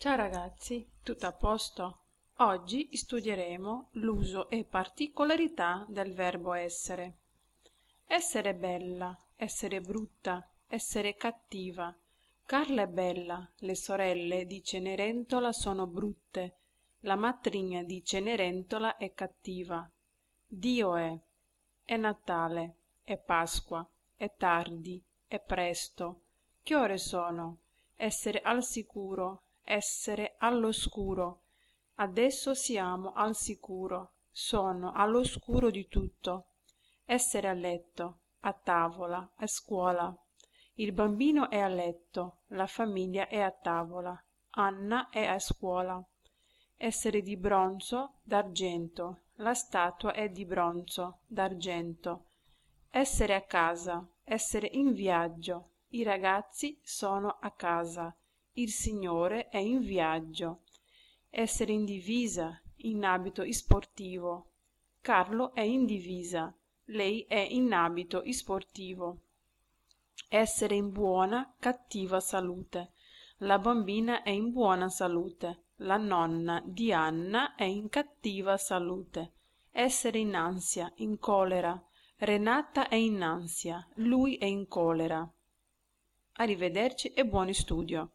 Ciao ragazzi, tutto a posto? Oggi studieremo l'uso e particolarità del verbo essere. Essere bella, essere brutta, essere cattiva. Carla è bella, le sorelle di Cenerentola sono brutte, la matrigna di Cenerentola è cattiva. Dio è Natale, è Pasqua, è tardi, è presto. Che ore sono? Essere al sicuro, essere all'oscuro. Adesso siamo al sicuro, sono all'oscuro di tutto. Essere a letto, a tavola, a scuola. Il bambino è a letto, la famiglia è a tavola, Anna è a scuola. Essere di bronzo, d'argento, la statua è di bronzo, d'argento. Essere a casa, essere in viaggio, i ragazzi sono a casa, il signore è in viaggio. Essere in divisa, in abito sportivo. Carlo è in divisa, lei è in abito sportivo. Essere in buona, cattiva salute. La bambina è in buona salute, la nonna di Anna è in cattiva salute. Essere in ansia, in colera. Renata è in ansia, lui è in colera. Arrivederci e buon studio.